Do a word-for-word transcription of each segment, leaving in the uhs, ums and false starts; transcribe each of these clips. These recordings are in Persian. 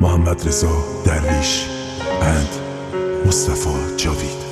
محمد رضا درویش and مصطفی جاوید.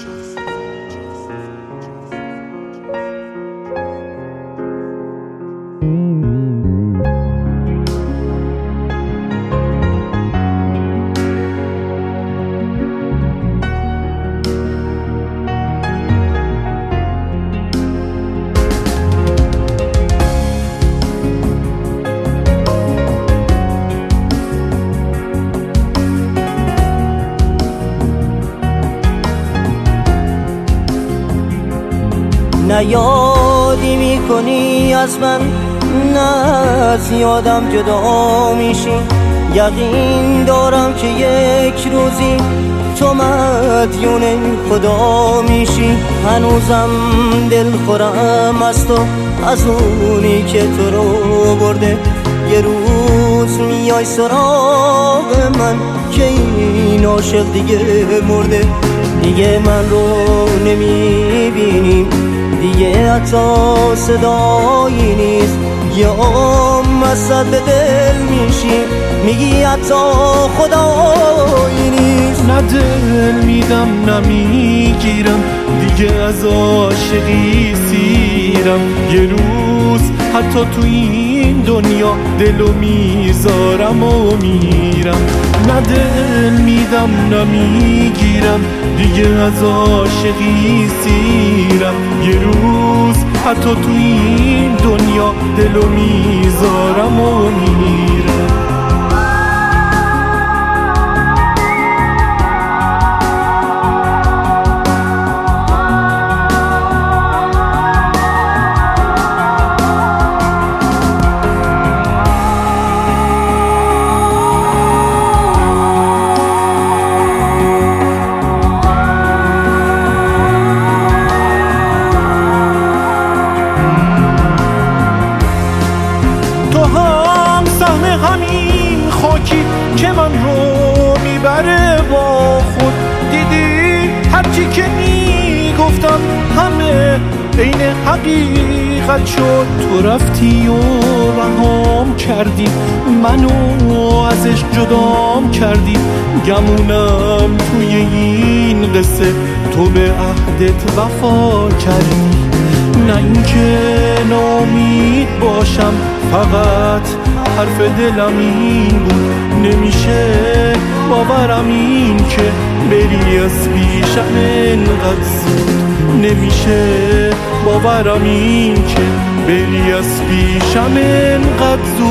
نه یادی میکنی از من، نه از یادم جدا میشی. یقین دارم که یک روزی تو مدیون خدا میشی. هنوزم دل خورم از تو، از اونی که تو رو برده. یه روز میای سراغ من که این عاشق دیگه مرده. دیگه من رو نمیبینیم، دیگه حتی صدایی نیست. یه عمر از به دل میشی، میگی حتی خدایی نیست. نه دل میدم نه میگیرم، دیگه از عاشقی سیرم. یه روز حتی تو این دنیا دلو میذارم و میرم. نه دل میدم نه میگیرم، دیگه از عاشقی سیرم. یه روز حتی تو این دنیا دلو میذارم و میرم. همین خاکی که من رو میبره با خود. دیدی هرچی که میگفتم همه عین حقیقت شد. تو رفتی و رهام کردی، منو ازش جدام کردی. گمونم توی این قصه تو به عهدت وفا کردی. نه اینکه ناامید باشم، فقط حرف دلم این بود. نمیشه باورم این که بری از پیشم انقدر زود. نمیشه باورم این که بری از پیشم انقدر زود.